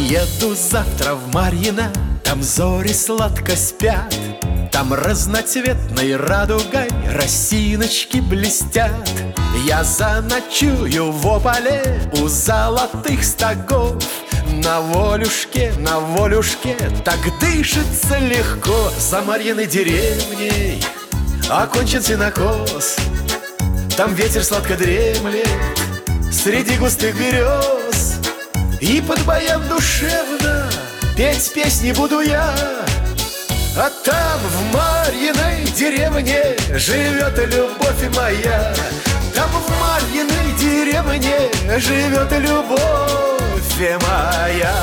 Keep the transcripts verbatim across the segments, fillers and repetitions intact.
Уеду завтра в Марьино, там зори сладко спят, там разноцветной радугой росиночки блестят. Я заночую в ополе у золотых стогов. На волюшке, на волюшке так дышится легко. За Марьиной деревней окончен сенокос, там ветер сладко дремлет среди густых берез. И под баян душевно петь песни буду я. А там в Марьиной деревне живет любовь моя. Там в Марьиной деревне живет любовь моя.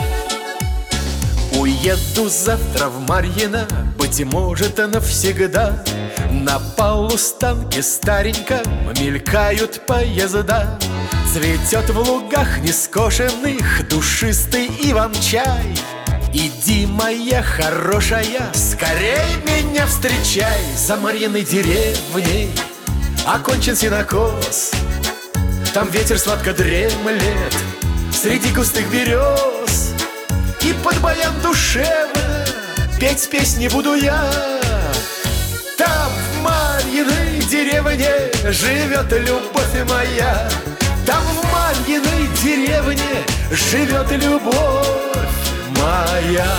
Уеду завтра в Марьино, быть может, навсегда. На полустанке стареньком мелькают поезда. Цветет в лугах нескошенных душистый иван-чай. Иди, моя хорошая, скорей меня встречай. За Марьиной деревней окончен сенокос, там ветер сладко дремлет среди густых берез. И под баян душевно петь песни буду я. Там в Марьиной деревне живет любовь моя. Там в Марьиной деревне живет любовь моя.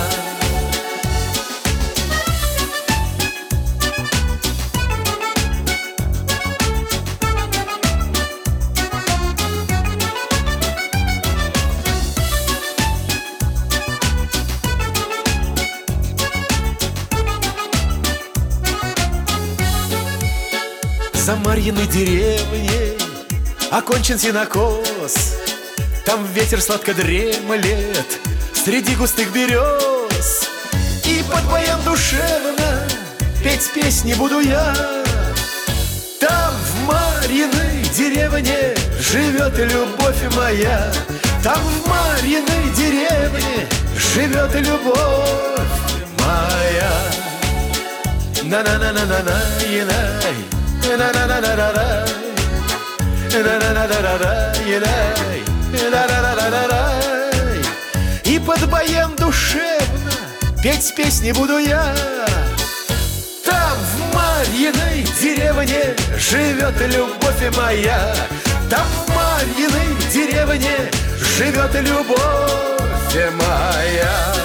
За Марьиной деревней окончен сенокос, там ветер сладко дремлет среди густых берез. И под баян душевно петь песни буду я. Там в Марьиной деревне живет любовь моя. Там в Марьиной деревне живет любовь моя. На-на-на-на-на-на-на-на. И под баян душевно петь песни буду я. Там в Марьиной деревне живет любовь моя. Там в Марьиной деревне живет любовь моя.